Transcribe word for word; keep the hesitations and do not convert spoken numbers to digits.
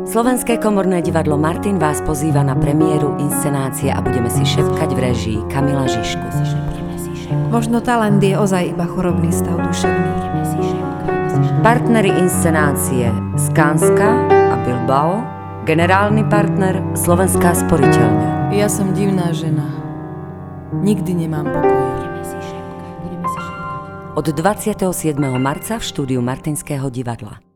Slovenské komorné divadlo Martin vás pozýva na premiéru inscenácie a budeme si šepkať v réžii Kamila Žižku. Možno talent je ozaj iba chorobný stav duševný. Partnery inscenácie Skanska a Bilbao, generálny partner Slovenská sporiteľňa. Ja som divná žena. Nikdy nemám pokoj. Od dvadsiateho siedmeho marca v štúdiu Martinského divadla.